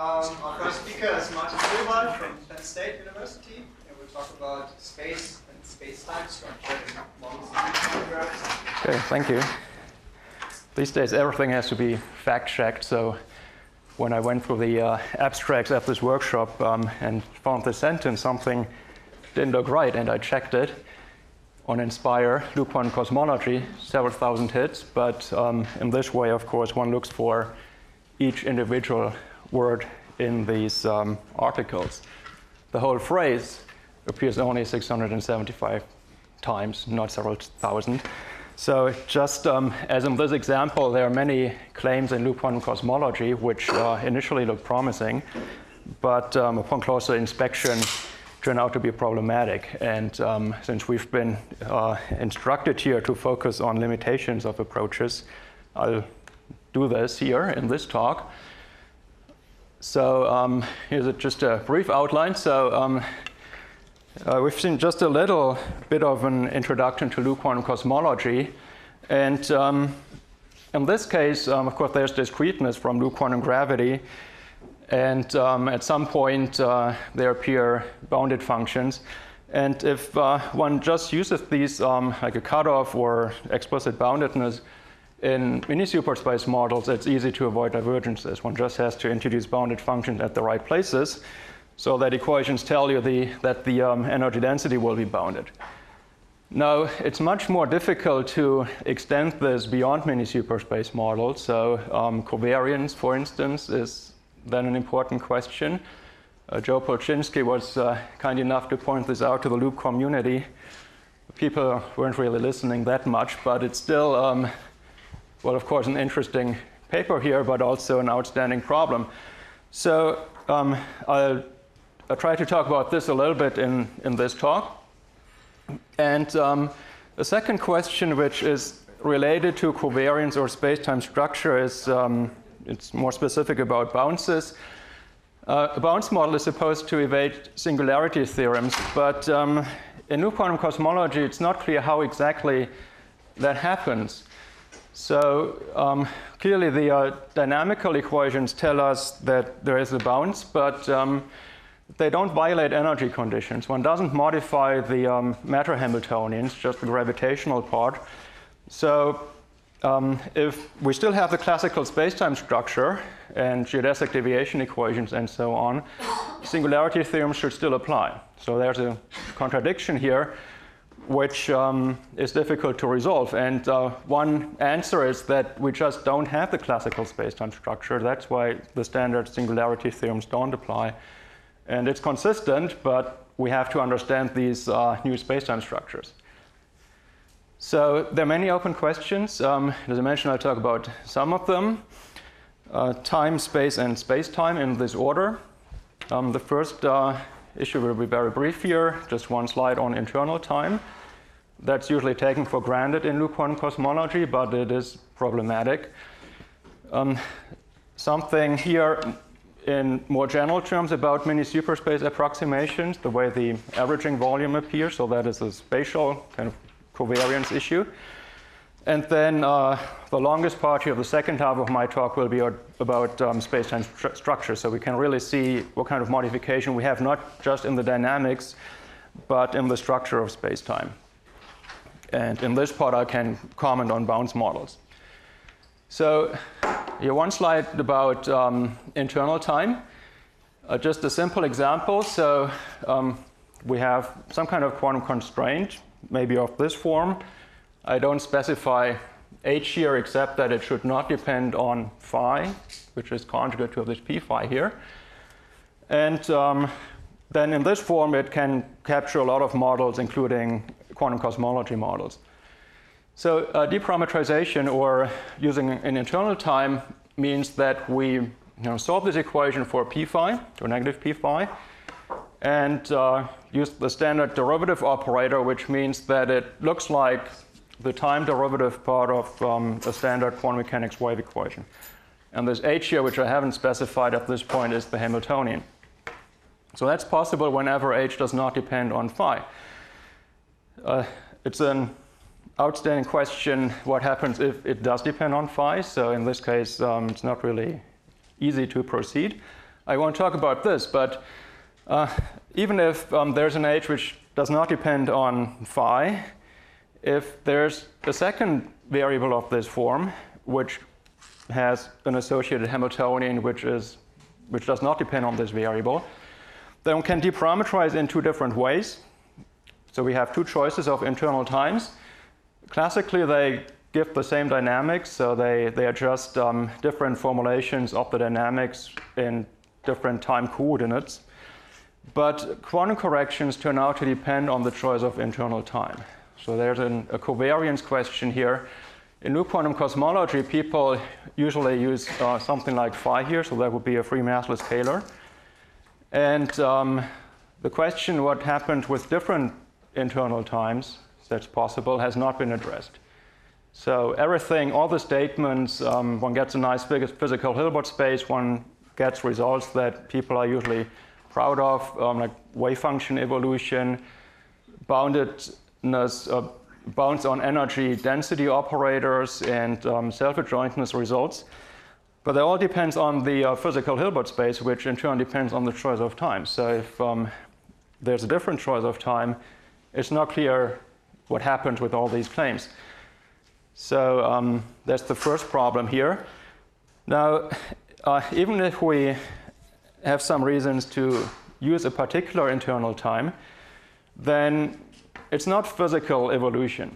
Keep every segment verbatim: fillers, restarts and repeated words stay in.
Um, our first speaker is Martin Silberwald from Penn State University, and we'll talk about space and space-time structure in models of gravity. Okay, thank you. These days, everything has to be fact-checked, so when I went through the uh, abstracts at this workshop um, and found the sentence, something didn't look right, and I checked it on Inspire, Loop Quantum Cosmology, several thousand hits, but um, in this way, of course, one looks for each individual word in these um, articles. The whole phrase appears only six hundred seventy-five times, not several thousand. So just um, as in this example, there are many claims in loop quantum cosmology which uh, initially look promising, but um, upon closer inspection turn out to be problematic. And um, since we've been uh, instructed here to focus on limitations of approaches, I'll do this here in this talk. So um, here's a, just a brief outline. So um, uh, we've seen just a little bit of an introduction to loop quantum cosmology. And um, in this case, um, of course, there's discreteness from loop quantum gravity. And um, at some point, uh, there appear bounded functions. And if uh, one just uses these um, like a cutoff or explicit boundedness in mini-superspace models, it's easy to avoid divergences. One just has to introduce bounded functions at the right places so that equations tell you the, that the um, energy density will be bounded. Now, it's much more difficult to extend this beyond mini-superspace models. So um, covariance, for instance, is then an important question. Uh, Joe Polchinski was uh, kind enough to point this out to the loop community. People weren't really listening that much, but it's still um, well, of course, an interesting paper here, but also an outstanding problem. So um, I'll, I'll try to talk about this a little bit in, in this talk. And um, the second question, which is related to covariance or space-time structure, is um, it's more specific about bounces. Uh, a bounce model is supposed to evade singularity theorems, but um, in loop quantum cosmology, it's not clear how exactly that happens. So um, clearly the uh, dynamical equations tell us that there is a bounce, but um, they don't violate energy conditions. One doesn't modify the um, matter Hamiltonians, just the gravitational part. So um, if we still have the classical space-time structure and geodesic deviation equations and so on, singularity theorems should still apply. So there's a contradiction here, which um, is difficult to resolve. And uh, one answer is that we just don't have the classical space-time structure. That's why the standard singularity theorems don't apply. And it's consistent, but we have to understand these uh, new space-time structures. So there are many open questions. Um, as I mentioned, I'll talk about some of them. Uh, time, space, and space-time in this order. Um, the first uh, issue will be very brief here, just one slide on internal time. That's usually taken for granted in loop quantum cosmology, but it is problematic. Um, something here in more general terms about mini-superspace approximations, the way the averaging volume appears, so that is a spatial kind of covariance issue. And then uh, the longest part here of the second half of my talk will be about um, space-time stru structure. So we can really see what kind of modification we have, not just in the dynamics, but in the structure of space-time. And in this part, I can comment on bounce models. So here, one slide about um, internal time. Uh, just a simple example. So um, we have some kind of quantum constraint, maybe of this form. I don't specify h here, except that it should not depend on phi, which is conjugate to this p phi here. And um, then in this form, it can capture a lot of models, including quantum cosmology models. So uh, deparametrization, or using an internal time, means that we you know, solve this equation for p phi, or negative p phi, and uh, use the standard derivative operator, which means that it looks like the time derivative part of um, a standard quantum mechanics wave equation. And this h here, which I haven't specified at this point, is the Hamiltonian. So that's possible whenever h does not depend on phi. Uh, it's an outstanding question what happens if it does depend on phi. So in this case, um, it's not really easy to proceed. I won't talk about this, but uh, even if um, there's an age which does not depend on phi, if there's a second variable of this form, which has an associated Hamiltonian which is which does not depend on this variable, then we can deparameterize in two different ways. So we have two choices of internal times. Classically, they give the same dynamics, so they, they are just um, different formulations of the dynamics in different time coordinates. But quantum corrections turn out to depend on the choice of internal time. So there's an, a covariance question here. In new quantum cosmology, people usually use uh, something like phi here, so that would be a free massless scalar. And um, the question what happened with different internal times that's possible has not been addressed. So everything, all the statements, um, one gets a nice physical Hilbert space, one gets results that people are usually proud of, um, like wave function evolution, boundedness, uh, bounds on energy density operators, and um, self-adjointness results. But that all depends on the uh, physical Hilbert space, which in turn depends on the choice of time. So if um, there's a different choice of time, it's not clear what happens with all these claims. So um, that's the first problem here. Now, uh, even if we have some reasons to use a particular internal time, then it's not physical evolution.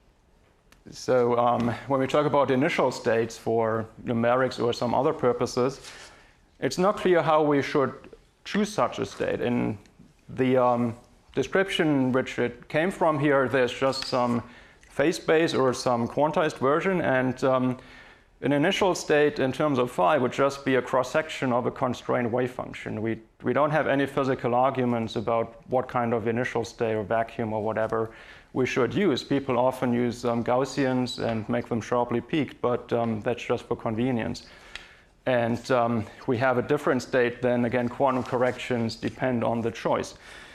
So um, when we talk about initial states for numerics or some other purposes, it's not clear how we should choose such a state. In the um, description which it came from here, there's just some phase space or some quantized version, and um, an initial state in terms of phi would just be a cross-section of a constrained wave function. We, we don't have any physical arguments about what kind of initial state or vacuum or whatever we should use. People often use um, Gaussians and make them sharply peaked, but um, that's just for convenience. And um, we have a different state, then again, quantum corrections depend on the choice.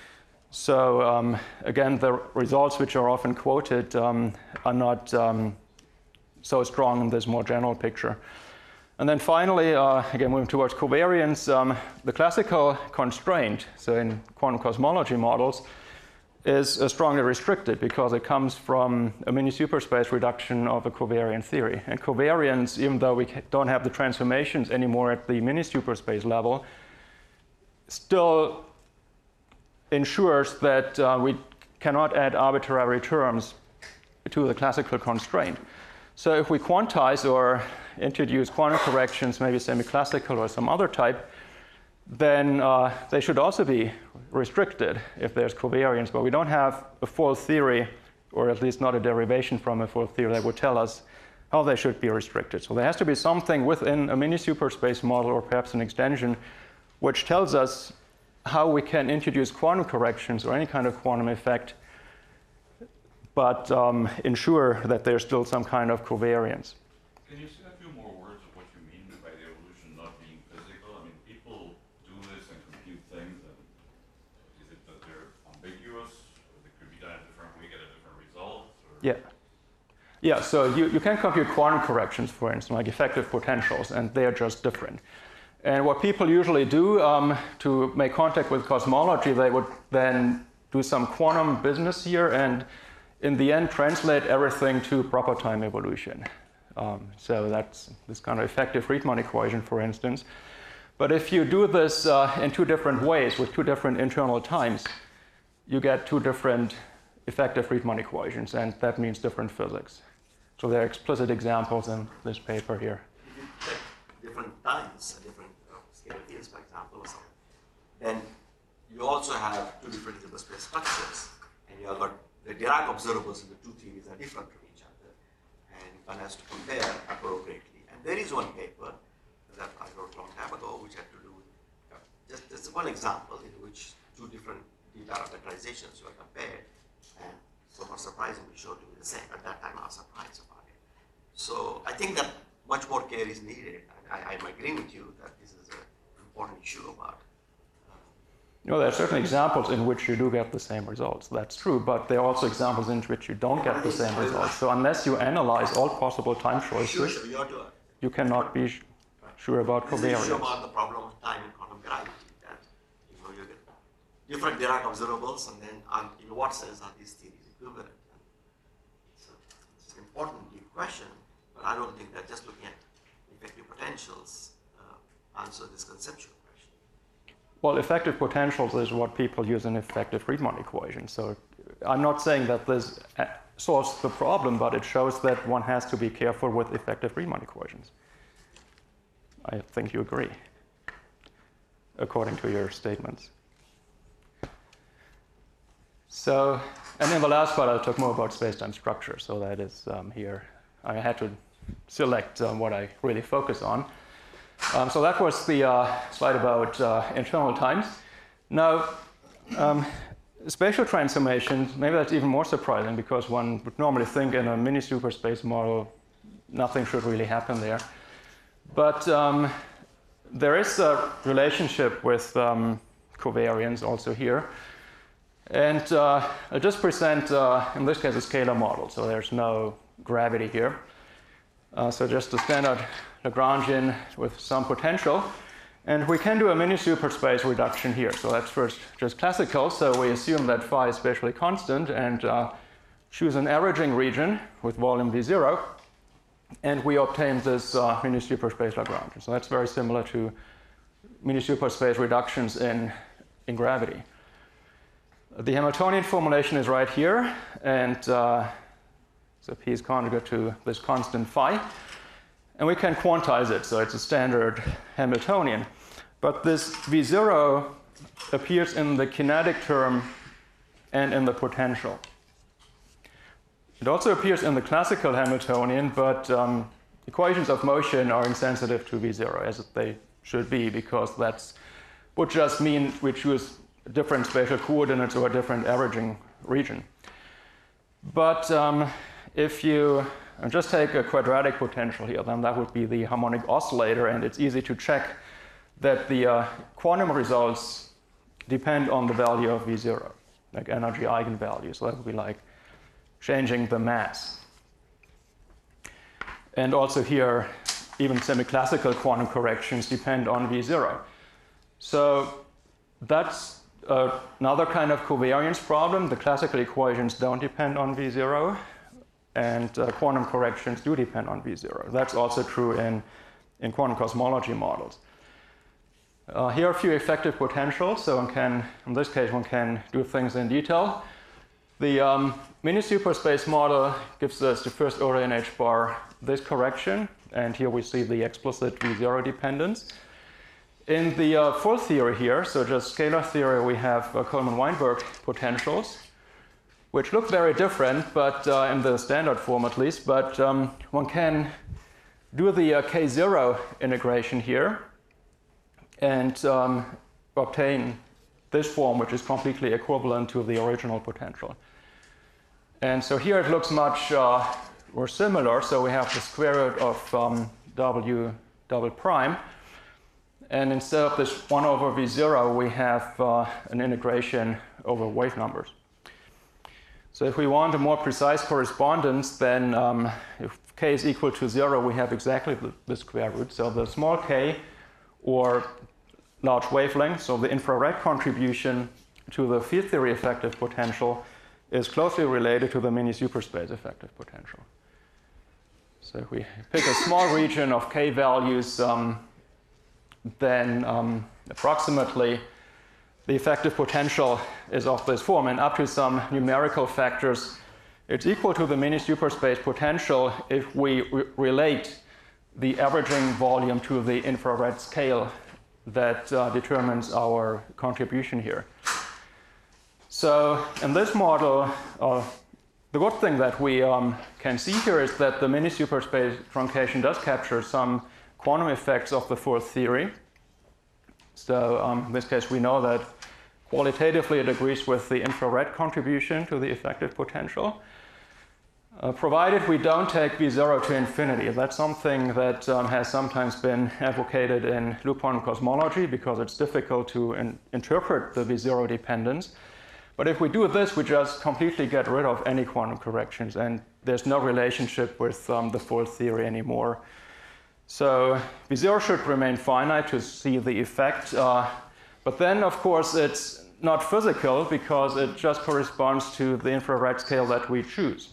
So um, again, the results which are often quoted um, are not um, so strong in this more general picture. And then finally, uh, again, moving towards covariance, um, the classical constraint, so in quantum cosmology models, is uh, strongly restricted because it comes from a mini superspace reduction of a covariant theory. And covariance, even though we don't have the transformations anymore at the mini superspace level, still ensures that uh, we cannot add arbitrary terms to the classical constraint. So if we quantize or introduce quantum corrections, maybe semi-classical or some other type, then uh, they should also be restricted if there's covariance. But we don't have a full theory, or at least not a derivation from a full theory that would tell us how they should be restricted. So there has to be something within a mini superspace model, or perhaps an extension, which tells us how we can introduce quantum corrections or any kind of quantum effect, but um, ensure that there's still some kind of covariance. Can you say a few more words of what you mean by the evolution not being physical? I mean, people do this and compute things, and is it that they're ambiguous, or they could be done a different way, get a different result? Or? Yeah. Yeah, so you, you can compute quantum corrections, for instance, like effective potentials, and they are just different. And what people usually do um, to make contact with cosmology, they would then do some quantum business here and in the end translate everything to proper time evolution. Um, so that's this kind of effective Riemann equation, for instance. But if you do this uh, in two different ways with two different internal times, you get two different effective Riemann equations, and that means different physics. So there are explicit examples in this paper here. If you take different times, different uh, scalar fields, for example, or something, then you also have two different Hilbert space structures, and you have got the Dirac observables in the two theories are different from each other, and one has to compare appropriately. And there is one paper that I wrote a long time ago, which had to do with uh, just, just one example in which two different deparameterizations were compared, and somewhat surprisingly showed to be the same. At that time, I was surprised about it. So I think that much more care is needed. I, I'm agreeing with you that this is an important issue about. Uh, you know, there are certain examples in which you do get the same results. That's true, but there are also examples in which you don't get the same results. So unless you analyze all possible time choices, sure, sure, you, you cannot be sure about this is an issue covariance. about the problem of time in quantum different Dirac observables, and then um, in what sense are these theories equivalent? And so it's an important deep question, but I don't think that just looking at effective potentials uh, answer this conceptual question. Well, effective potentials is what people use in effective Riemann equations. So I'm not saying that this solves the problem, but it shows that one has to be careful with effective Riemann equations. I think you agree, according to your statements. So, and in the last part, I'll talk more about space-time structure. So that is um, here. I had to select um, what I really focus on. Um, so that was the uh, slide about uh, internal times. Now, um, spatial transformations, maybe that's even more surprising because one would normally think in a mini superspace model, nothing should really happen there. But um, there is a relationship with um, covariance also here. And uh, I'll just present, uh, in this case, a scalar model. So there's no gravity here. Uh, so just a standard Lagrangian with some potential. And we can do a mini superspace reduction here. So that's first just classical. So we assume that phi is spatially constant and uh, choose an averaging region with volume V zero. And we obtain this uh, mini superspace Lagrangian. So that's very similar to mini superspace reductions in, in gravity. The Hamiltonian formulation is right here. And uh, so P is conjugate to this constant phi. And we can quantize it, so it's a standard Hamiltonian. But this V zero appears in the kinetic term and in the potential. It also appears in the classical Hamiltonian, but um, equations of motion are insensitive to V zero, as they should be, because that would just mean we choose different spatial coordinates or a different averaging region. But um, if you and just take a quadratic potential here, then that would be the harmonic oscillator, and it's easy to check that the uh, quantum results depend on the value of V zero, like energy eigenvalue. So that would be like changing the mass. And also here, even semi-classical quantum corrections depend on V zero. So that's uh, another kind of covariance problem. The classical equations don't depend on V zero. And uh, quantum corrections do depend on V zero. That's also true in, in quantum cosmology models. Uh, here are a few effective potentials. So one can, in this case, one can do things in detail. The um, mini superspace model gives us the first order in H bar this correction. And here we see the explicit V zero dependence. In the uh, full theory here, so just scalar theory, we have uh, Coleman-Weinberg potentials, which look very different, but uh, in the standard form at least. But um, one can do the uh, K zero integration here and um, obtain this form, which is completely equivalent to the original potential. And so here it looks much uh, more similar. So we have the square root of um, W double prime. And instead of this one over V zero, we have uh, an integration over wave numbers. So if we want a more precise correspondence, then um, if k is equal to zero, we have exactly the, the square root. So the small k, or large wavelength, so the infrared contribution to the field theory effective potential, is closely related to the mini superspace effective potential. So if we pick a small region of k values, um, then um, approximately the effective potential is of this form, and up to some numerical factors, it's equal to the mini superspace potential if we re relate the averaging volume to the infrared scale that uh, determines our contribution here. So in this model, uh, the good thing that we um, can see here is that the mini superspace truncation does capture some quantum effects of the fourth theory. So um, in this case, we know that qualitatively it agrees with the infrared contribution to the effective potential, uh, provided we don't take V zero to infinity. That's something that um, has sometimes been advocated in loop quantum cosmology because it's difficult to in interpret the V zero dependence. But if we do this, we just completely get rid of any quantum corrections, and there's no relationship with um, the fourth theory anymore. So V zero should remain finite to see the effect. Uh, but then, of course, it's not physical because it just corresponds to the infrared scale that we choose.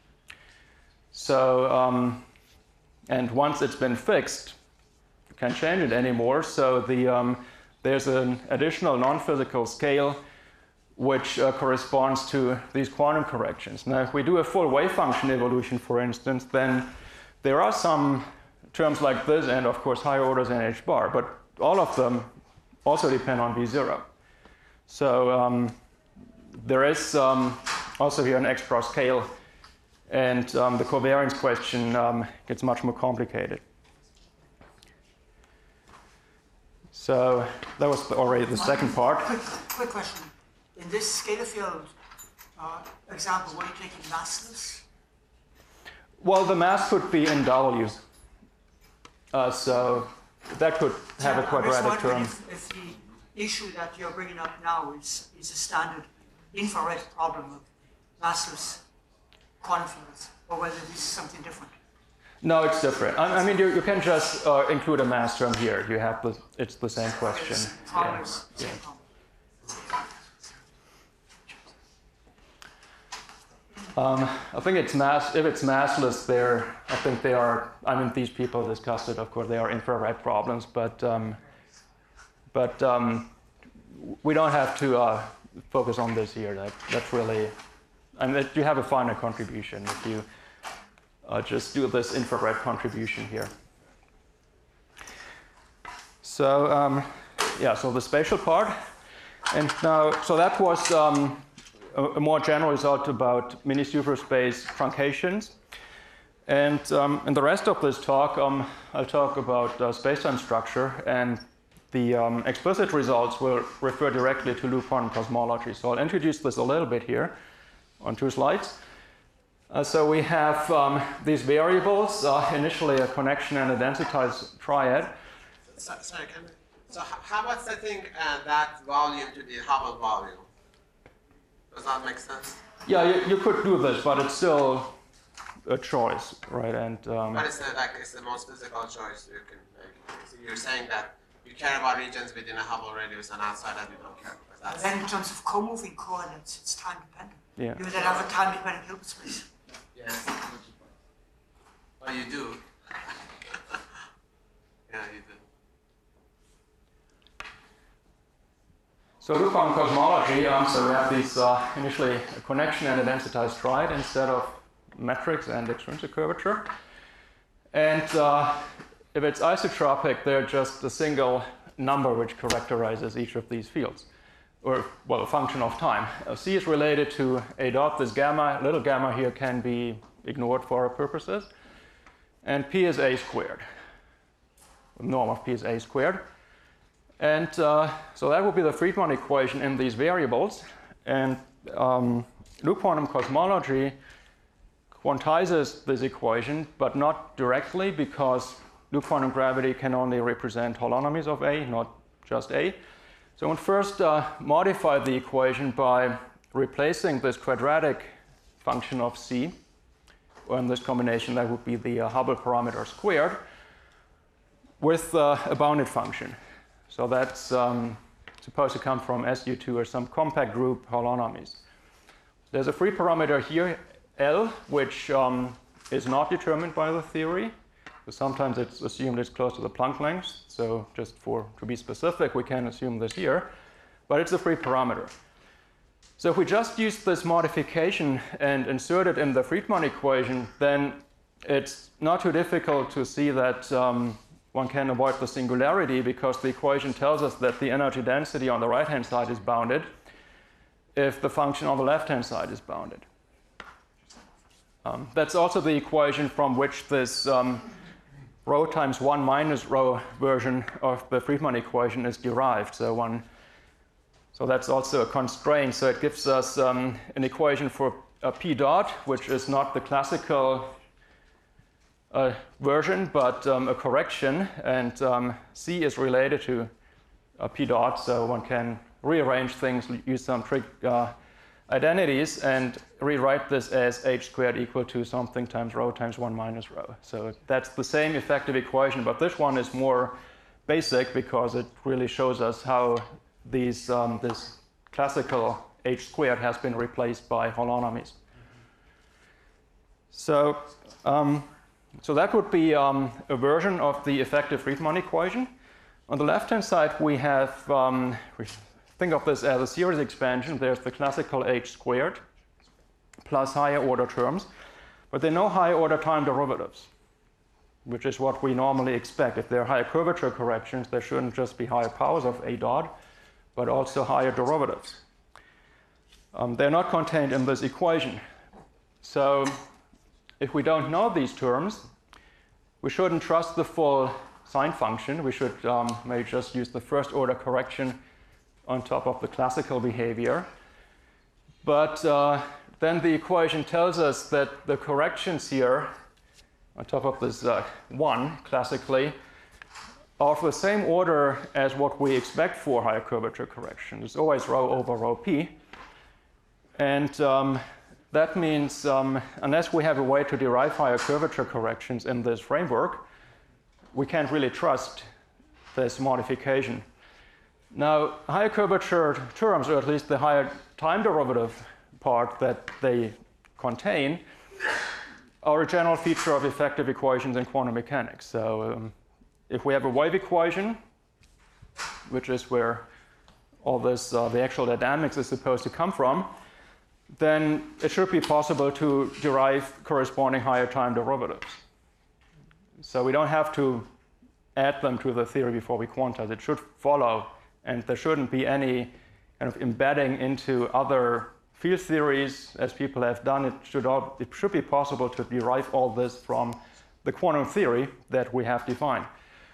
So, um, and once it's been fixed, you can't change it anymore. So the, um, there's an additional non-physical scale which uh, corresponds to these quantum corrections. Now, if we do a full wave function evolution, for instance, then there are some terms like this, and of course higher orders in H bar, but all of them also depend on V zero. So um, there is um, also here an X bar scale, and um, the covariance question um, gets much more complicated. So that was already the second part. Quick, quick question. In this scalar field uh, example, were you taking massless? Well, the mass could be in W. Uh, so that could have so a quadratic I'm just wondering term. If, if the issue that you're bringing up now is, is a standard infrared problem of massless quantum fields, or whether this is something different. No, it's different. I, I mean, you, you can just uh, include a mass term here. You have the, it's the same question. It's Yeah. problems, same Yeah. problem. Um, I think it's mass. If it's massless, there. I think they are. I mean, these people discussed it. Of course, they are infrared problems, but um, but um, we don't have to uh, focus on this here. That that's really. I mean, you have a finite contribution if you uh, just do this infrared contribution here. So um, yeah. So the spatial part, and now so that was. Um, a more general result about mini-superspace truncations. And um, in the rest of this talk, um, I'll talk about uh, space-time structure, and the um, explicit results will refer directly to loop quantum cosmology. So I'll introduce this a little bit here on two slides. Uh, so we have um, these variables, uh, initially a connection and a densitized triad. So, sorry, can I, so h- how about setting uh, that volume to the Hubble volume? Does that make sense? Yeah, you, you could do this, but it's still a choice, right? And um, What is the, like, is the most physical choice you can make? So you're saying that you care about regions within a Hubble radius and outside that you don't care about. That's Then in terms of co-moving coordinates, it's time dependent. yeah. You then have a time dependent Hilbert space. yes. Oh, you do. Yeah, you do. So loop quantum cosmology, um, so we have these uh, initially a connection and a densitized triad instead of metrics and extrinsic curvature. And uh, if it's isotropic, they're just a single number which characterizes each of these fields, or, well, a function of time. Uh, C is related to A dot. This gamma, little gamma here, can be ignored for our purposes. And P is A squared. The norm of P is A squared. And uh, so that would be the Friedmann equation in these variables. And um, loop quantum cosmology quantizes this equation, but not directly, because loop quantum gravity can only represent holonomies of A, not just A. So we first uh, modify the equation by replacing this quadratic function of C, or in this combination that would be the uh, Hubble parameter squared, with uh, a bounded function. So that's um, supposed to come from S U two or some compact group holonomies. There's a free parameter here, L, which um, is not determined by the theory. So sometimes it's assumed it's close to the Planck length. So just for to be specific, we can assume this here. But it's a free parameter. So if we just use this modification and insert it in the Friedmann equation, then it's not too difficult to see that um, one can avoid the singularity, because the equation tells us that the energy density on the right-hand side is bounded if the function on the left-hand side is bounded. Um, that's also the equation from which this um, rho times one minus rho version of the Friedmann equation is derived. So one, so that's also a constraint. So it gives us um, an equation for a P dot, which is not the classical Uh, version, but um, a correction, and um, C is related to a P dot, so one can rearrange things, use some trig uh, identities, and rewrite this as h squared equal to something times rho times one minus rho. So that's the same effective equation, but this one is more basic because it really shows us how these um, this classical h squared has been replaced by holonomies. So, um, so that would be um, a version of the effective Riemann equation. On the left-hand side, we have, um, we think of this as a series expansion. There's the classical h squared plus higher order terms, but there are no higher order time derivatives, which is what we normally expect. If there are higher curvature corrections, there shouldn't just be higher powers of a dot, but also higher derivatives. Um, they're not contained in this equation. So if we don't know these terms, we shouldn't trust the full sine function. We should um, maybe just use the first order correction on top of the classical behavior. But uh, then the equation tells us that the corrections here on top of this uh, one, classically, are of the same order as what we expect for higher curvature correction. It's always rho over rho p. And um, that means um, unless we have a way to derive higher curvature corrections in this framework, we can't really trust this modification. Now, higher curvature terms, or at least the higher time derivative part that they contain, are a general feature of effective equations in quantum mechanics. So um, if we have a wave equation, which is where all this, uh, the actual dynamics is supposed to come from, then it should be possible to derive corresponding higher time derivatives. So we don't have to add them to the theory before we quantize. It should follow, and there shouldn't be any kind of embedding into other field theories, as people have done. It should, all, it should be possible to derive all this from the quantum theory that we have defined.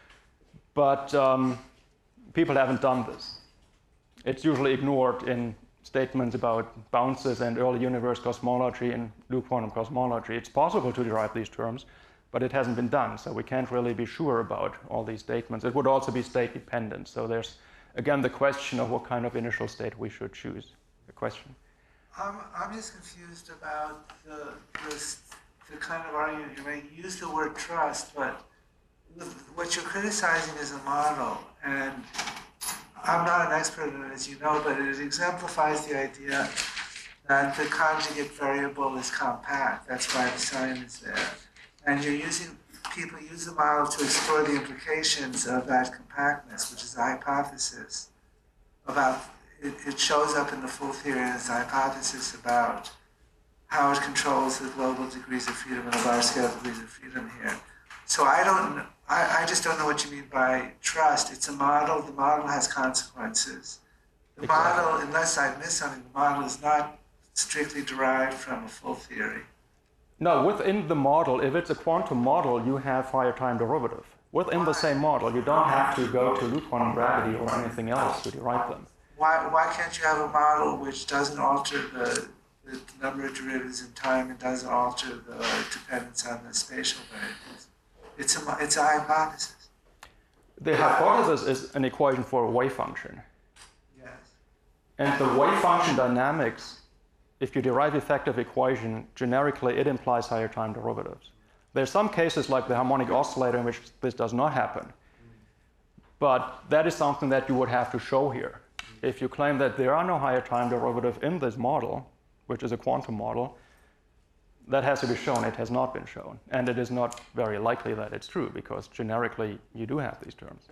But um, people haven't done this. It's usually ignored in statements about bounces and early universe cosmology and loop quantum cosmology. It's possible to derive these terms, but it hasn't been done, so we can't really be sure about all these statements. It would also be state dependent, so there's, again, the question of what kind of initial state we should choose. The question? I'm, I'm just confused about the, the, the kind of argument you're making. You use the word trust, but what you're criticizing is a model, and I'm not an expert in it, as you know, but it exemplifies the idea that the conjugate variable is compact. That's why the sign is there. And you're using, people use the model to explore the implications of that compactness, which is a hypothesis about, it, it shows up in the full theory as a hypothesis about how it controls the global degrees of freedom and the large scale degrees of freedom here. So I don't, I, I just don't know what you mean by trust. It's a model, the model has consequences. The Exactly. model, unless I miss something, the model is not strictly derived from a full theory. No, within the model, if it's a quantum model, you have higher time derivative. Within the same model, you don't have to go to loop quantum gravity or anything else to derive them. Why, why can't you have a model which doesn't alter the, the number of derivatives in time and doesn't alter the dependence on the spatial variables? It's a, it's a hypothesis. The hypothesis is an equation for a wave function. Yes. And the wave function dynamics, if you derive effective equation, generically it implies higher time derivatives. There are some cases like the harmonic oscillator in which this does not happen. But that is something that you would have to show here. If you claim that there are no higher time derivative in this model, which is a quantum model, that has to be shown. It has not been shown. And it is not very likely that it's true, because generically you do have these terms.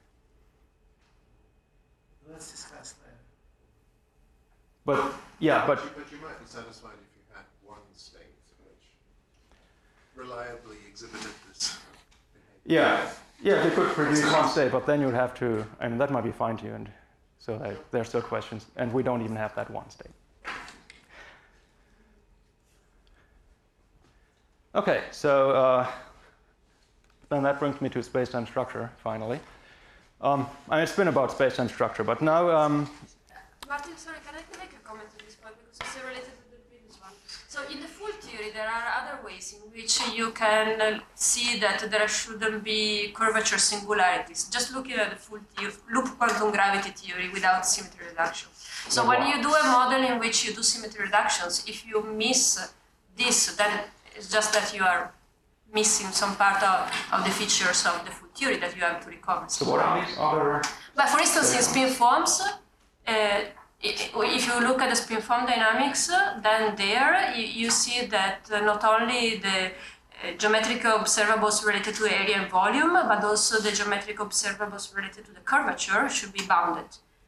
Let's discuss that. But yeah, but But you might be satisfied if you had one state which reliably exhibited this behavior. yeah, yeah, they could produce one state, but then you'd have to, I mean, that might be fine-tuned. So that, there are still questions, and we don't even have that one state. Okay, so uh, then that brings me to space-time structure, finally. Um, I mean, it's been about space-time structure, but now... Um, Martin, sorry, can I make a comment on this point, because it's related to the previous one. So in the full theory, there are other ways in which you can uh, see that there shouldn't be curvature singularities. Just looking at the full theory, loop quantum gravity theory without symmetry reduction. So when you do a model in which you do symmetry reductions, if you miss this, then it's just that you are missing some part of, of the features of the full theory that you have to recover. so what are these other... But for instance, in spin forms, uh, if you look at the spin form dynamics, uh, then there you, you see that uh, not only the uh, geometric observables related to area and volume, but also the geometric observables related to the curvature should be bounded.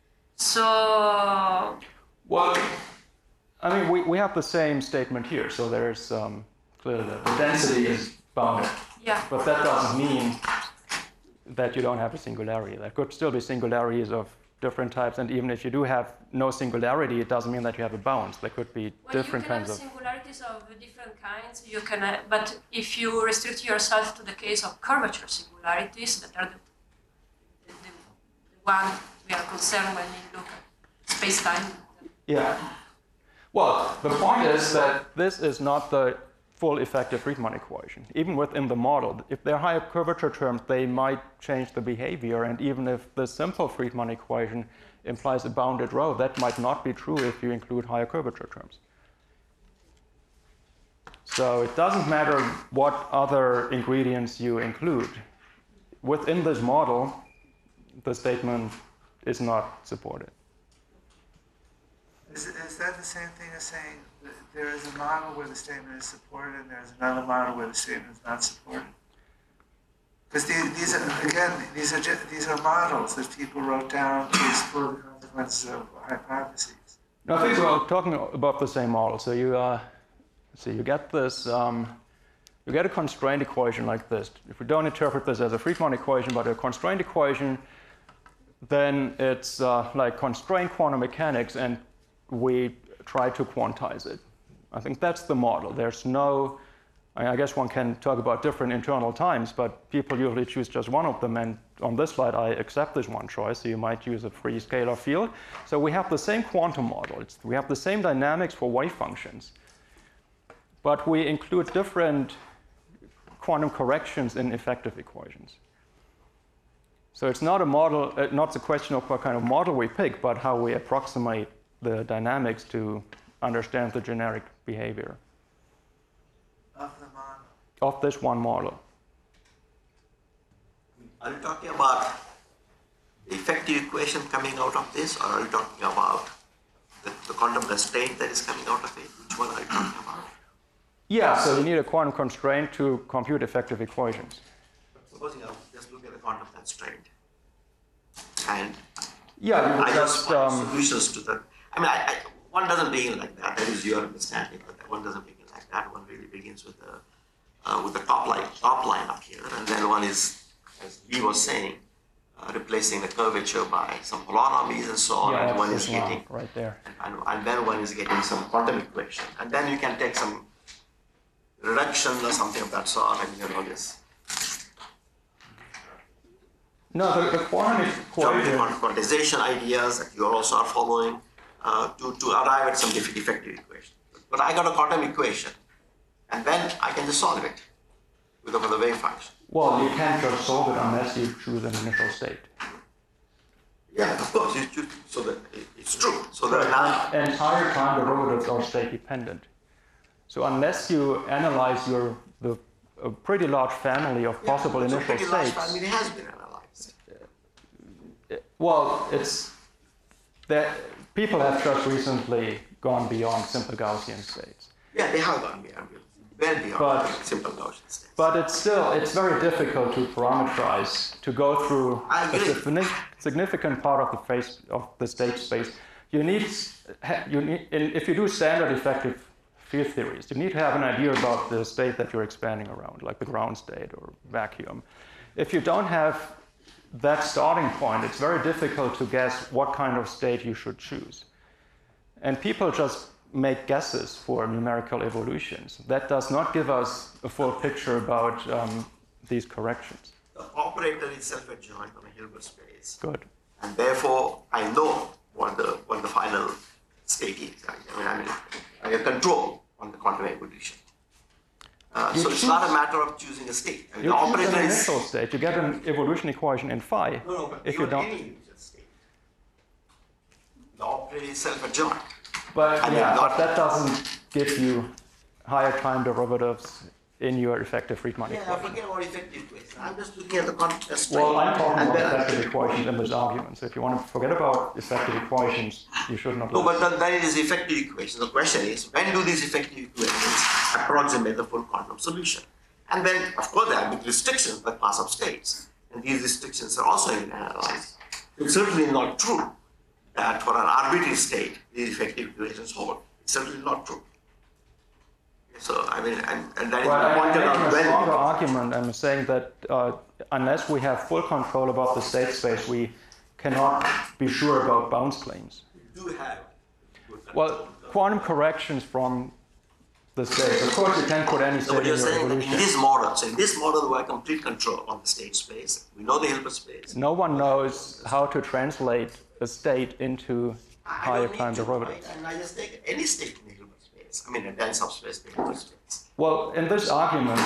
So, well, I mean, we, we have the same statement here. So there's um, clearly the density is bounded. yeah. But that doesn't mean that you don't have a singularity. There could still be singularities of different types, and even if you do have no singularity, it doesn't mean that you have a bound. There could be well, different you can kinds have of... singularities of different kinds. You can, uh, but if you restrict yourself to the case of curvature singularities, that are the, the, the, the one we are concerned when we look at space-time. Yeah. Well, the point is that this is not the full effective Riemann equation. Even within the model, if there are higher curvature terms, they might change the behavior. And even if the simple Riemann equation implies a bounded row, that might not be true if you include higher curvature terms. So it doesn't matter what other ingredients you include. Within this model, the statement is not supported. Is, is that the same thing as saying that there is a model where the statement is supported and there's another model where the statement is not supported? Because these, these are, again, these are, just, these are models that people wrote down to explore the consequences of hypotheses. No, I think we're talking about the same model. So you, uh, so you get this, um, you get a constraint equation like this. If we don't interpret this as a Riemann equation, but a constraint equation, then it's uh, like constrained quantum mechanics, and we try to quantize it. I think that's the model. There's no, I, mean, I guess one can talk about different internal times, but people usually choose just one of them, and on this slide I accept this one choice, so you might use a free scalar field. So we have the same quantum model. It's, we have the same dynamics for wave functions, but we include different quantum corrections in effective equations. So it's not a model, uh, not the question of what kind of model we pick, but how we approximate the dynamics to understand the generic behavior Of the model. of this one model. Are you talking about the effective equation coming out of this, or are you talking about the, the quantum constraint that is coming out of it? Which one are you talking about? Yeah, so you need a quantum constraint to compute effective equations. Supposing I just look at the quantum constraint, and Yeah, you I just just, find um, solutions to that. I mean, I, I, one doesn't begin like that. That is your understanding, but one doesn't begin like that. One really begins with the uh, with the top line, top line up here, and then one is, as Lee was saying, uh, replacing the curvature by some holonomies and so on. yeah, and one that's is this one getting, right there. and, and then one is getting some quantum equation, and then you can take some reduction or something of that sort, and you know this. No, the, the quantum Geometry equation. quantization ideas that you also are following uh, to, to arrive at some effective equation. But I got a quantum equation, and then I can just solve it with the, with the wave function. Well, you can't just solve it unless you choose an initial state. Yeah, of course, you choose, so that it, it's true. So that now, And entire time derivatives are state dependent. So unless you analyze your the a pretty large family of possible yeah, so initial pretty large states. family has been analyzed. Well, it's that people have just recently gone beyond simple Gaussian states. Yeah, they have gone beyond, well beyond But- simple Gaussian states. But it's still, it's very difficult to parameterize, to go through I a agree. signi- significant part of the face of the state space. You need, ha- you need, if you do standard effective field theories, you need to have an idea about the state that you're expanding around, like the ground state or vacuum. If you don't have that starting point, it's very difficult to guess what kind of state you should choose. And people just make guesses for numerical evolutions. That does not give us a full picture about um, these corrections. The operator is self-adjoint on a Hilbert space. Good. And therefore, I know what the what the final state is. I mean, I mean, I have control on the quantum evolution. Uh, You so it's choose- not a matter of choosing a state. I mean, You the choose operator an is initial state. You get an evolution equation in phi. no, no, but if you even don't. any initial state. The operator is self-adjoint. But I mean, yeah, not- but that doesn't give you higher time derivatives in your effective Riemann Yeah, equation. forget about effective equation. I'm just looking at the context. Well, I'm talking and about then- effective equations in this argument. So if you want to forget about effective equations, you should not. No, but then, then it is effective equation. The question is, when do these effective equations approximate the full quantum solution? And then, of course, there are big restrictions by class of states. And these restrictions are also analyzed. It's certainly not true that for an arbitrary state, these effective equations hold. It's certainly not true. So, I mean, and, and that is Well, I'm pointed out making a when. stronger argument. I'm saying that uh, unless we have full control about the state space, we cannot be sure about bounds claims. You do have. Well, quantum corrections from the state. Of course, you can put any No, state but in you're your saying that in evolution. this model, so in this model, we have complete control on the state space. We know the Hilbert space. No one knows how to translate a state into I higher don't need time to, derivatives. right? And I just take any state in the Hilbert space. I mean, a dense subspace in the Hilbert space. Well, in this argument,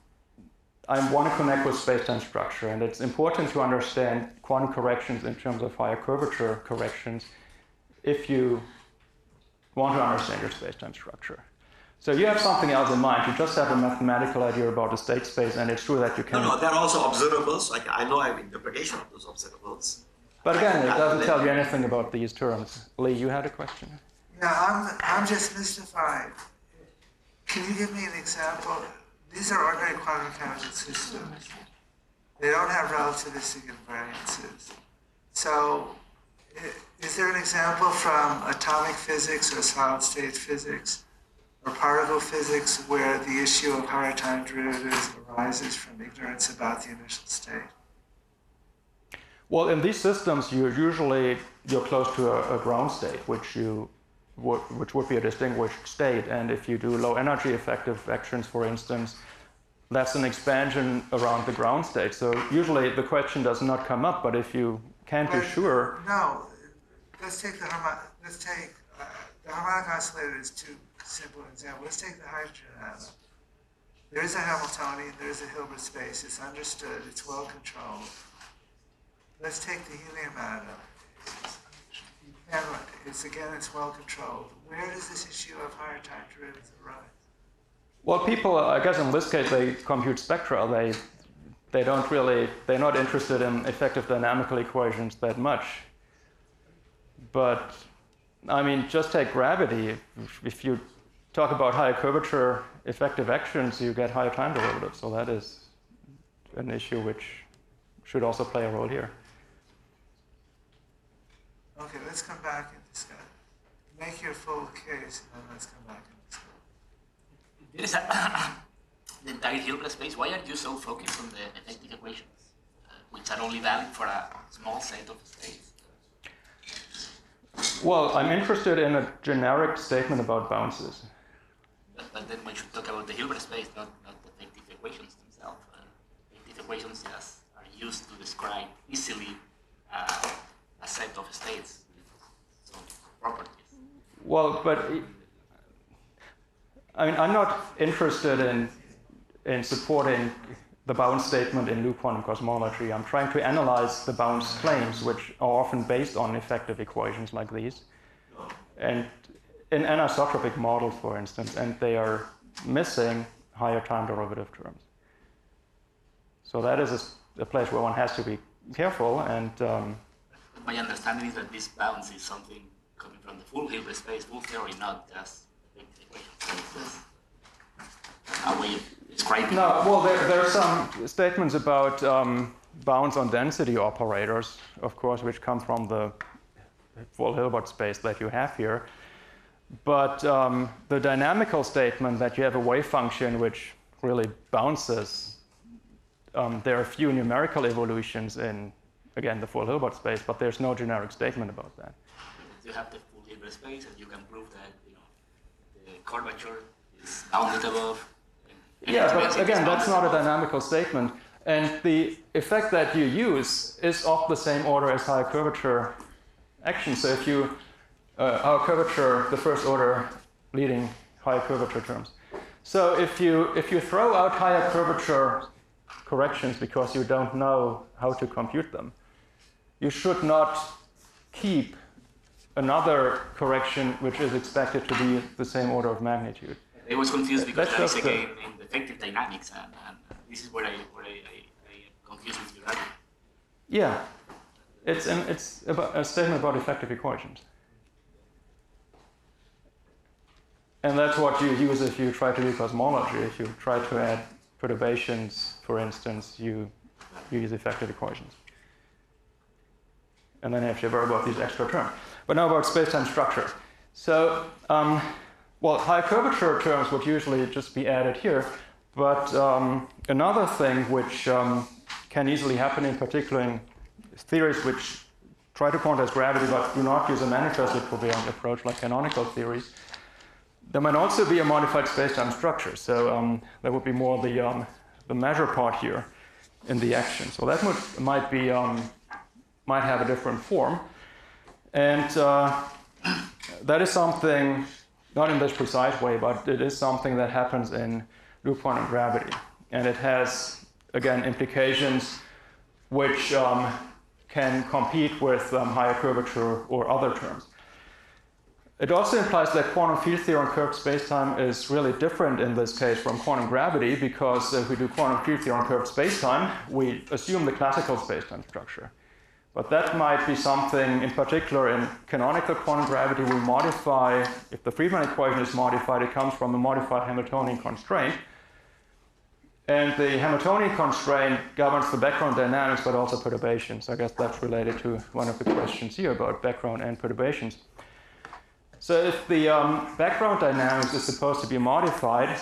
I want to connect with space-time structure, and it's important to understand quantum corrections in terms of higher curvature corrections if you want to understand your space-time structure. So you have something else in mind. You just have a mathematical idea about the state space, and it's true that you can. No, no, there are also observables. Like I know I have interpretation of those observables. But again, it Uh, doesn't then- tell you anything about these terms. Lee, you had a question? Yeah, I'm, I'm just mystified. Can you give me an example? These are ordinary quantum mechanical systems. They don't have relativistic invariances. So, i- is there an example from atomic physics or solid state physics or particle physics where the issue of higher time derivatives arises from ignorance about the initial state? Well, in these systems, you usually you're close to a, a ground state, which you would, which would be a distinguished state. And if you do low energy effective actions, for instance, that's an expansion around the ground state. So usually the question does not come up. But if you can't be But- sure, No, let's take the harmonic, let's take, uh, the harmonic oscillator is too simple an example. Let's take the hydrogen atom. There is a Hamiltonian, there is a Hilbert space, it's understood, it's well controlled. Let's take the helium atom. You can, it's again, it's well controlled. Where does this issue of higher time derivatives arise? well, people, I guess in this case, they compute spectra. They they don't really, they're not interested in effective dynamical equations that much. But I mean, just take gravity. If, if you talk about higher curvature effective actions, you get higher time derivatives. So that is an issue which should also play a role here. Okay, let's come back and discuss. Make your full case, and then let's come back and discuss. There is a the entire Hilbert space. Why are you so focused on the effective equations, uh, which are only valid for a small set of states? Well, I'm interested in a generic statement about bounces. But, but then we should talk about the Hilbert space, not, not the effective equations themselves. Uh, effective equations just are used to describe easily uh, a set of states with some properties. Well, but I mean, I'm not interested in in supporting the bounds statement in loop quantum cosmology. I'm trying to analyze the bounds claims, which are often based on effective equations like these, and in anisotropic models, for instance, and they are missing higher time derivative terms. So that is a, a place where one has to be careful. And um, My understanding is that this bounds is something coming from the full Hilbert space, full theory, not just effective equations. So it's just a way of describing. no, well, there, there are some statements about um, bounds on density operators, of course, which come from the full Hilbert space that you have here. But um, the dynamical statement that you have a wave function which really bounces, um, there are a few numerical evolutions in, again, the full Hilbert space, but there's no generic statement about that. You have the full Hilbert space, and you can prove that you know the curvature is bounded above. and Yeah, energy but density is again, that's bounded not a above. dynamical statement. And the effect that you use is of the same order as higher curvature action. So if you, uh, higher curvature, the first order leading higher curvature terms. So if you, if you throw out higher curvature corrections because you don't know how to compute them, you should not keep another correction which is expected to be the same order of magnitude. I was confused because That's that is just again in the effective dynamics, and, and this is where I where I, I, I confused with your argument. Yeah, it's an, it's about a statement about effective equations. And that's what you use if you try to do cosmology. If you try to add perturbations, for instance, you, you use effective equations. And then you have to worry about these extra terms. But now about space-time structure. So, um, well, high curvature terms would usually just be added here. But um, another thing which um, can easily happen, in particular in theories which try to quantize gravity but do not use a manifestly covariant approach like canonical theories, there might also be a modified space-time structure. So um, that would be more the, um, the measure part here in the action. So that would, might, be, um, might have a different form. And uh, that is something, not in this precise way, but it is something that happens in loop quantum gravity. And it has, again, implications which um, can compete with um, higher curvature or other terms. It also implies that quantum field theory on curved spacetime is really different in this case from quantum gravity, because if we do quantum field theory on curved spacetime, we assume the classical spacetime structure. But that might be something, in particular in canonical quantum gravity, we modify, if the Friedmann equation is modified, it comes from a modified Hamiltonian constraint. And the Hamiltonian constraint governs the background dynamics, but also perturbations. I guess that's related to one of the questions here about background and perturbations. So if the um, background dynamics is supposed to be modified,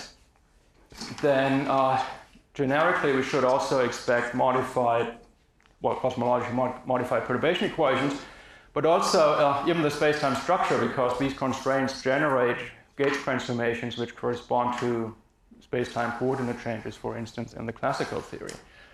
then uh, generically we should also expect modified, well, cosmologically mod modified perturbation equations, but also uh, even the space-time structure, because these constraints generate gauge transformations which correspond to space-time coordinate changes, for instance, in the classical theory.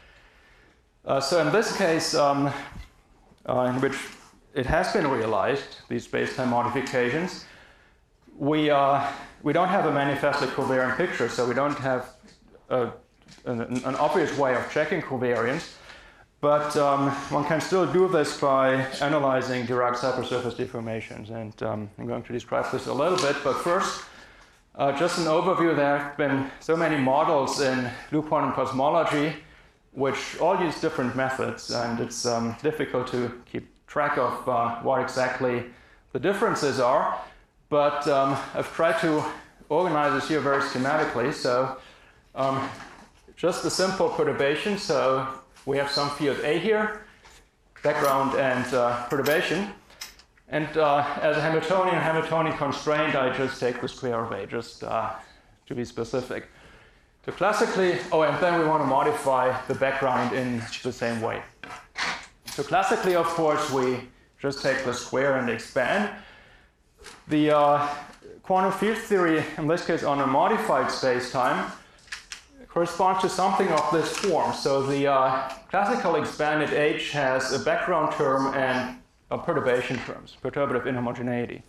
Uh, so in this case, um, uh, in which it has been realized, these space-time modifications, we, uh, we don't have a manifestly covariant picture, so we don't have a, an, an obvious way of checking covariance, but um, one can still do this by analyzing Dirac hypersurface deformations, and um, I'm going to describe this a little bit, but first, uh, just an overview. There have been so many models in loop quantum cosmology which all use different methods, and it's um, difficult to keep track of uh, what exactly the differences are, but um, I've tried to organize this here very schematically. So um, just a simple perturbation. So we have some field A here, background and uh, perturbation. And uh, as a Hamiltonian Hamiltonian constraint, I just take the square of A, just uh, to be specific. So classically, oh, and then we want to modify the background in the same way. So classically, of course, we just take the square and expand. The uh, quantum field theory, in this case on a modified spacetime, corresponds to something of this form. So the uh, classical expanded H has a background term and a perturbation terms, perturbative inhomogeneity.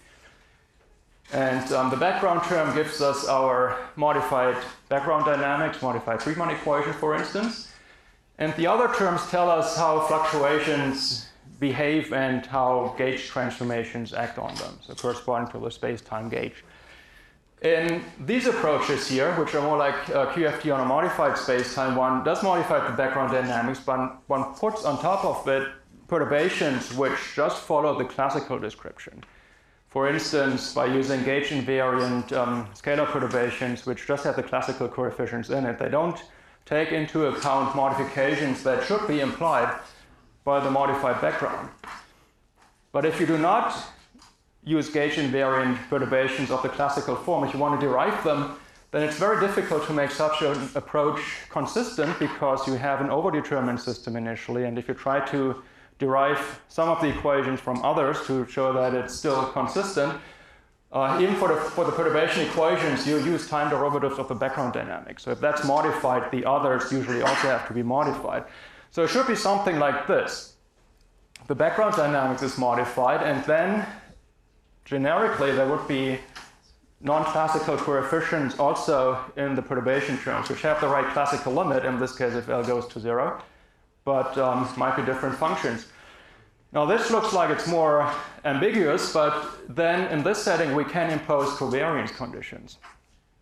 And um, the background term gives us our modified background dynamics, modified Friedmann equation, for instance. And the other terms tell us how fluctuations behave and how gauge transformations act on them, so corresponding to the space-time gauge. In these approaches here, which are more like uh, Q F T on a modified space-time, one does modify the background dynamics, but one puts on top of it perturbations which just follow the classical description. For instance, by using gauge invariant um, scalar perturbations, which just have the classical coefficients in it, they don't take into account modifications that should be implied by the modified background. But if you do not use gauge invariant perturbations of the classical form, if you want to derive them, then it's very difficult to make such an approach consistent, because you have an overdetermined system initially, and if you try to derive some of the equations from others to show that it's still consistent, uh, even for the, for the perturbation equations, you use time derivatives of the background dynamics. So if that's modified, the others usually also have to be modified. So it should be something like this. The background dynamics is modified, and then generically there would be non-classical coefficients also in the perturbation terms, which have the right classical limit, in this case if L goes to zero, but um, might be different functions. Now this looks like it's more ambiguous, but then in this setting we can impose covariance conditions.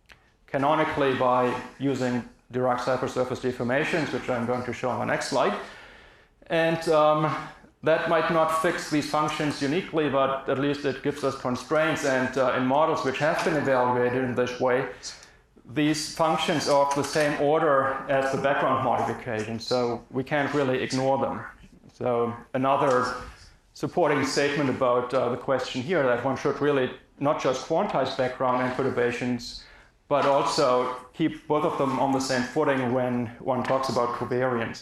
canonically by using Dirac hypersurface deformations, which I'm going to show on the next slide. And um, that might not fix these functions uniquely, but at least it gives us constraints. And uh, in models which have been evaluated in this way, these functions are of the same order as the background modification, so we can't really ignore them. So another supporting statement about uh, the question here, that one should really not just quantize background and perturbations, but also keep both of them on the same footing when one talks about covariance.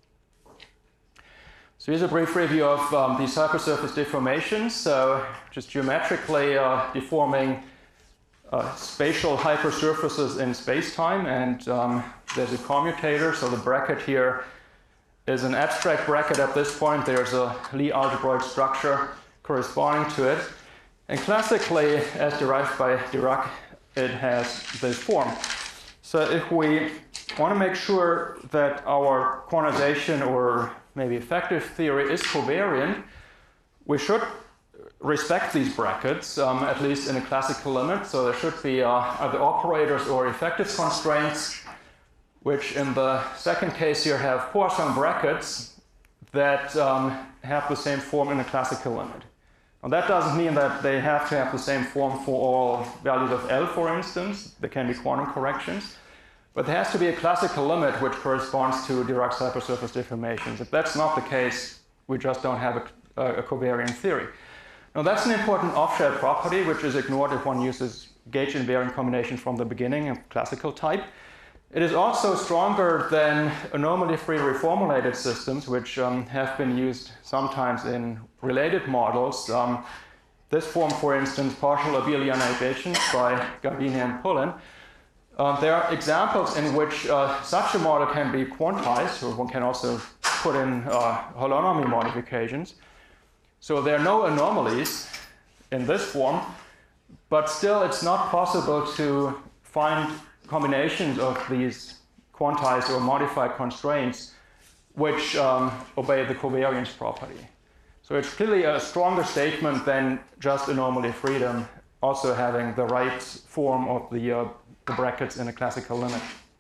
So here's a brief review of um, these hypersurface deformations. So just geometrically uh, deforming uh, spatial hypersurfaces in space-time, and um, there's a commutator. So the bracket here is an abstract bracket at this point. There's a Lie algebraic structure corresponding to it. And classically, as derived by Dirac, it has this form. So if we want to make sure that our quantization or maybe effective theory is covariant, we should respect these brackets, um, at least in a classical limit. So there should be uh, either operators or effective constraints, which in the second case here have Poisson brackets that um, have the same form in a classical limit. Now that doesn't mean that they have to have the same form for all values of L, for instance. There can be quantum corrections. But there has to be a classical limit which corresponds to Dirac's hypersurface deformations. If that's not the case, we just don't have a, a, a covariant theory. Now that's an important off-shell property which is ignored if one uses gauge invariant combinations from the beginning of classical type. It is also stronger than anomaly-free reformulated systems, which um, have been used sometimes in related models. Um, this form, for instance, partial abelianizations by Gardini and Pullen. Uh, there are examples in which uh, such a model can be quantized, or one can also put in uh, holonomy modifications. So there are no anomalies in this form, but still it's not possible to find combinations of these quantized or modified constraints which um, obey the covariance property. So it's clearly a stronger statement than just anomaly freedom, also having the right form of the uh, the brackets in a classical limit.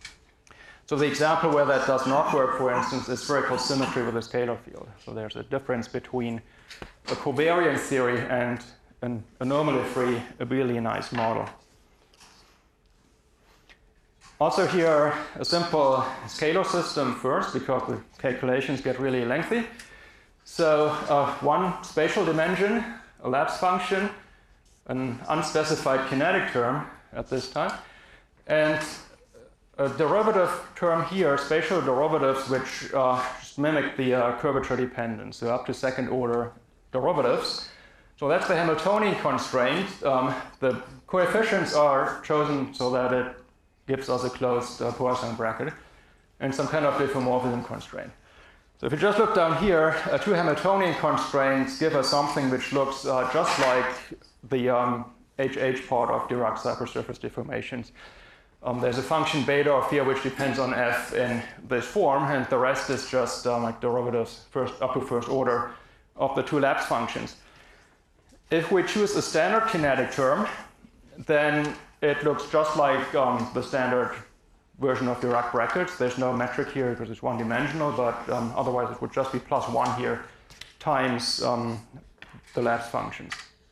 So the example where that does not work, for instance, is spherical symmetry with a scalar field. So there's a difference between a covariant theory and an anomaly-free abelianized model. Also here, a simple scalar system first, because the calculations get really lengthy. So uh, one spatial dimension, a lapse function, an unspecified kinetic term at this time, and a derivative term here, spatial derivatives, which uh, just mimic the uh, curvature dependence, so up to second order derivatives. So that's the Hamiltonian constraint. Um, the coefficients are chosen so that it gives us a closed uh, Poisson bracket, and some kind of diffeomorphism constraint. So if you just look down here, uh, two Hamiltonian constraints give us something which looks uh, just like the um, H H part of Dirac's hypersurface deformations. Um, there's a function beta of here which depends on f in this form, and the rest is just um, like derivatives first up to first order of the two lapse functions. If we choose a standard kinetic term, then it looks just like um, the standard version of Dirac brackets. There's no metric here because it's one-dimensional, but um, otherwise it would just be plus one here times um, the lapse functions.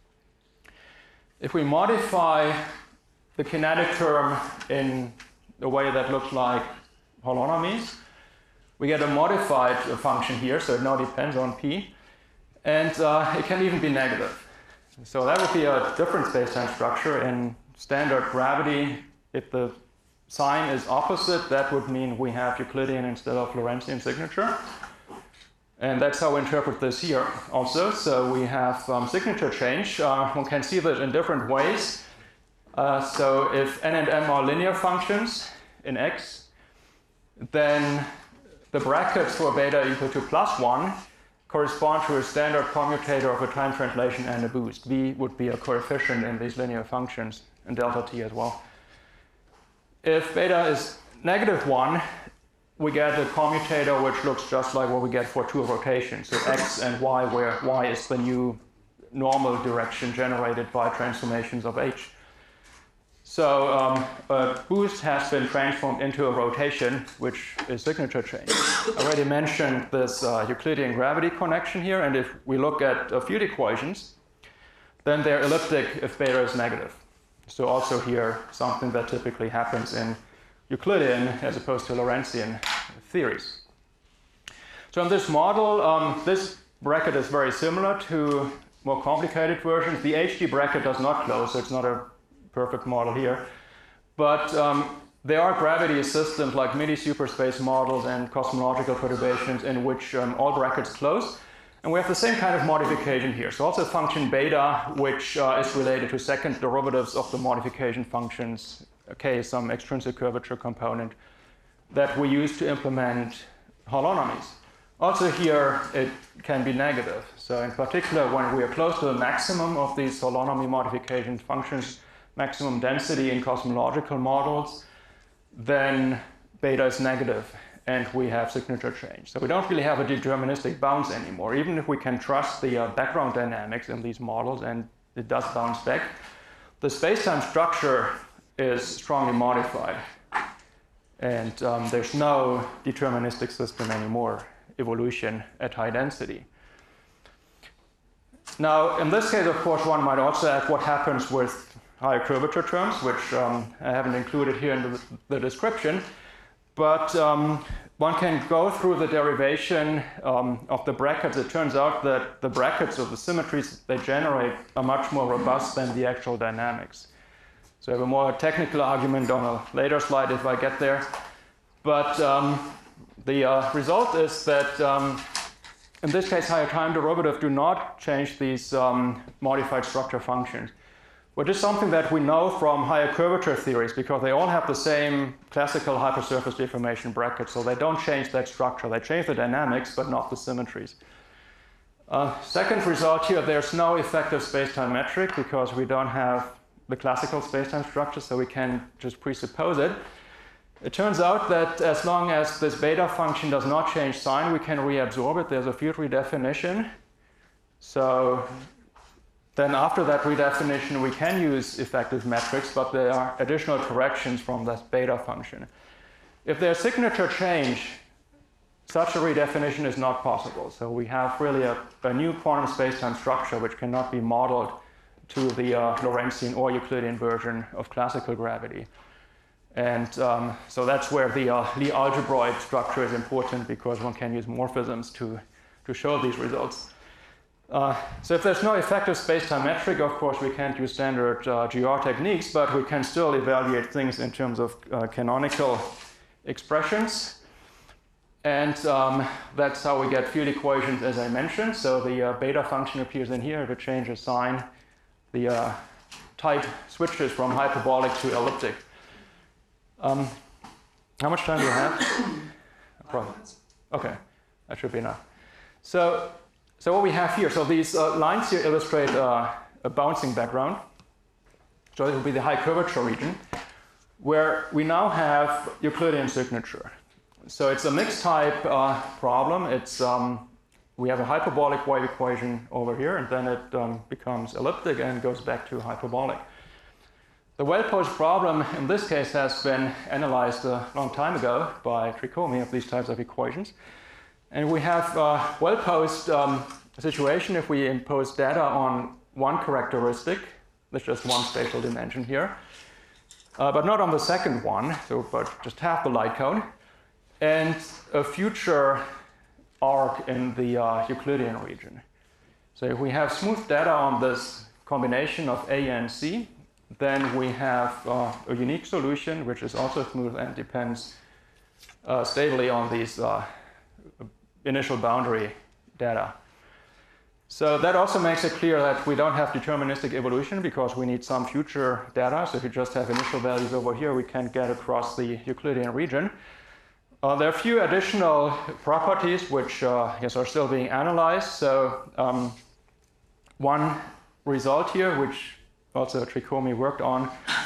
If we modify the kinetic term in a way that looks like holonomies, we get a modified uh, function here, so it now depends on p, and uh, it can even be negative. So that would be a different space-time structure. In standard gravity, if the sign is opposite, that would mean we have Euclidean instead of Lorentzian signature. And that's how we interpret this here also. So we have um, signature change. Uh, one can see that in different ways. Uh, so if n and m are linear functions in x, then the brackets for beta equal to plus one correspond to a standard commutator of a time translation and a boost. V would be a coefficient in these linear functions, and delta t as well. If beta is negative one, we get a commutator which looks just like what we get for two rotations. So x and y, where y is the new normal direction generated by transformations of h. So um, a boost has been transformed into a rotation, which is signature change. I already mentioned this uh, Euclidean gravity connection here, and if we look at uh, field equations, then they're elliptic if beta is negative. So also here, something that typically happens in Euclidean as opposed to Lorentzian theories. So in this model, um, this bracket is very similar to more complicated versions. The H G bracket does not close, so it's not a perfect model here. But um, there are gravity systems like mini-superspace models and cosmological perturbations in which um, all brackets close. And we have the same kind of modification here. So also function beta, which uh, is related to second derivatives of the modification functions, k, some extrinsic curvature component that we use to implement holonomies. Also here, it can be negative. So in particular, when we are close to the maximum of these holonomy modification functions, maximum density in cosmological models, then beta is negative and we have signature change. So we don't really have a deterministic bounce anymore. Even if we can trust the uh, background dynamics in these models and it does bounce back, the space-time structure is strongly modified. And um, there's no deterministic system anymore, evolution at high density. Now, in this case, of course, one might also ask what happens with higher curvature terms, which um, I haven't included here in the, the description. But um, one can go through the derivation um, of the brackets. It turns out that the brackets or the symmetries they generate are much more robust than the actual dynamics. So I have a more technical argument on a later slide if I get there. But um, the uh, result is that um, in this case, higher time derivatives do not change these um, modified structure functions, which is something that we know from higher curvature theories because they all have the same classical hypersurface deformation brackets, so they don't change that structure. They change the dynamics, but not the symmetries. Uh, second result here, there's no effective space-time metric because we don't have the classical space-time structure, so we can just presuppose it. It turns out that as long as this beta function does not change sign, we can reabsorb it. There's a field redefinition. So then after that redefinition, we can use effective metrics, but there are additional corrections from this beta function. If there's signature change, such a redefinition is not possible. So we have really a, a new quantum space-time structure which cannot be modeled to the uh, Lorentzian or Euclidean version of classical gravity. And um, so that's where the uh, Lie algebroid structure is important because one can use morphisms to, to show these results. Uh, so if there's no effective space-time metric, of course, we can't use standard uh, G R techniques, but we can still evaluate things in terms of uh, canonical expressions. And um, that's how we get field equations, as I mentioned. So the uh, beta function appears in here. If it changes sign, the uh, type switches from hyperbolic to elliptic. Um, how much time do you have? Probably. Okay, that should be enough. So, so what we have here, so these uh, lines here illustrate uh, a bouncing background. So it will be the high curvature region, where we now have Euclidean signature. So it's a mixed type uh, problem. It's um, we have a hyperbolic wave equation over here, and then it um, becomes elliptic and goes back to hyperbolic. The well-posed problem in this case has been analyzed a long time ago by Tricomi of these types of equations. And we have a well-posed um, situation if we impose data on one characteristic, there's just one spatial dimension here, uh, but not on the second one, so but just half the light cone, and a future arc in the uh, Euclidean region. So if we have smooth data on this combination of A and C, then we have uh, a unique solution, which is also smooth and depends uh, stably on these uh, initial boundary data. So that also makes it clear that we don't have deterministic evolution because we need some future data. So if you just have initial values over here, we can't get across the Euclidean region. Uh, there are a few additional properties which uh, yes, are still being analyzed. So um, one result here, which also Tricomi worked on,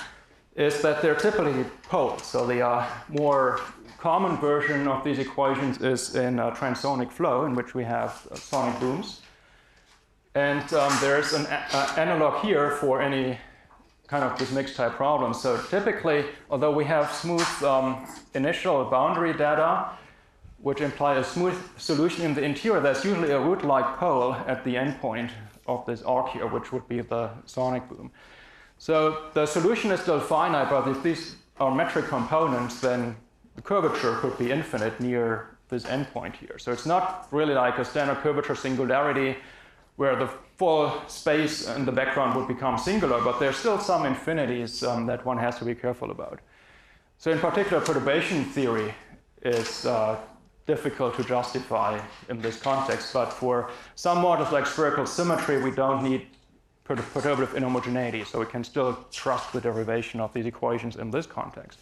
is that they're typically poles. So the uh, more common version of these equations is in a transonic flow, in which we have uh, sonic booms. And um, there's an uh, analog here for any kind of this mixed type problem. So typically, although we have smooth um, initial boundary data, which imply a smooth solution in the interior, there's usually a root-like pole at the endpoint of this arc here, which would be the sonic boom. So the solution is still finite, but if these are metric components, then the curvature could be infinite near this endpoint here. So it's not really like a standard curvature singularity where the full space in the background would become singular, but there's still some infinities um, that one has to be careful about. So in particular, perturbation theory is uh, difficult to justify in this context, but for some models like spherical symmetry, we don't need per perturbative inhomogeneity, so we can still trust the derivation of these equations in this context.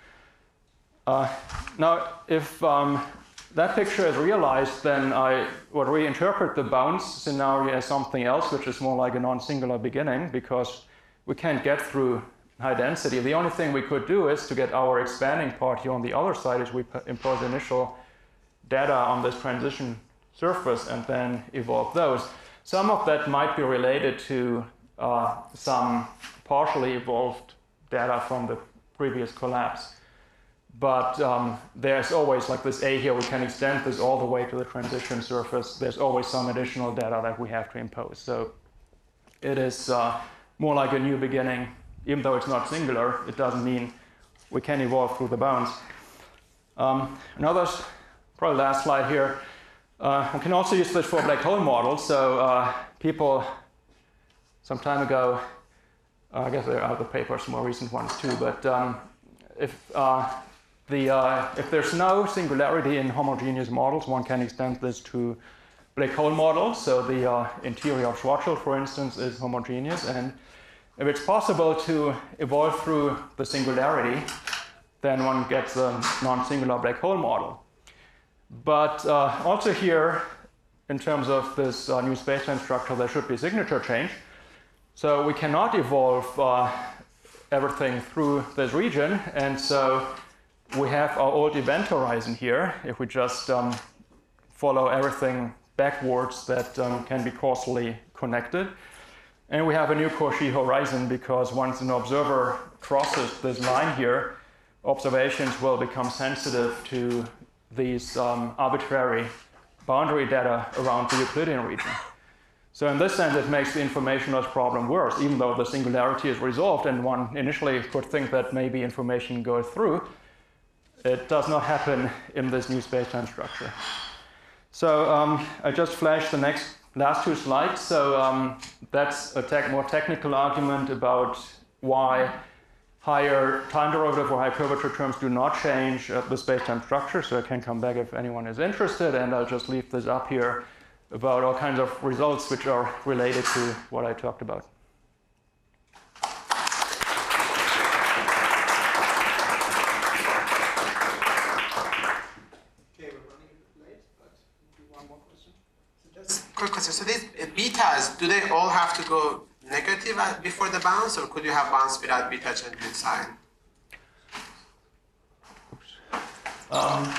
Uh, now, if um, that picture is realized, then I would reinterpret the bounce scenario as something else, which is more like a non-singular beginning, because we can't get through high density. The only thing we could do is to get our expanding part here on the other side is we impose initial data on this transition surface and then evolve those. Some of that might be related to uh, some partially evolved data from the previous collapse. But um, there's always like this A here, we can extend this all the way to the transition surface. There's always some additional data that we have to impose. So it is uh, more like a new beginning. Even though it's not singular, it doesn't mean we can evolve through the bounds. Um, another, probably last slide here. Uh, we can also use this for black hole models. So uh, people some time ago, uh, I guess there are other papers, more recent ones too, but um, if uh, The, uh, if there's no singularity in homogeneous models, one can extend this to black hole models. So the uh, interior of Schwarzschild, for instance, is homogeneous. And if it's possible to evolve through the singularity, then one gets a non-singular black hole model. But uh, also here, in terms of this uh, new spacetime structure, there should be signature change. So we cannot evolve uh, everything through this region. And so we have our old event horizon here, if we just um, follow everything backwards that um, can be causally connected. And we have a new Cauchy horizon, because once an observer crosses this line here, observations will become sensitive to these um, arbitrary boundary data around the Euclidean region. So in this sense, it makes the information loss problem worse, even though the singularity is resolved and one initially could think that maybe information goes through. It does not happen in this new spacetime structure. So um, I just flashed the next last two slides. So um, that's a tech, more technical argument about why higher time derivative or high curvature terms do not change uh, the spacetime structure. So I can come back if anyone is interested, and I'll just leave this up here about all kinds of results which are related to what I talked about. Quick question. So these uh, betas, do they all have to go negative at, before the bounce, or could you have bounce without beta changing sign? Um,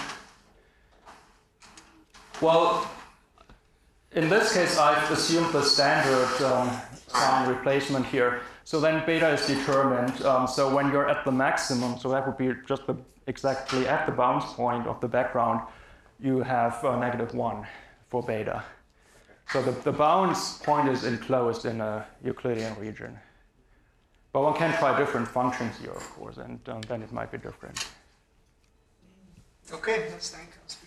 well, in this case, I've assumed the standard um, sign replacement here. So then beta is determined. Um, so when you're at the maximum, so that would be just the, exactly at the bounce point of the background, you have uh, negative one for beta. So the, the bounce point is enclosed in a Euclidean region. But one can try different functions here, of course, and um, then it might be different. Okay, let's thank us.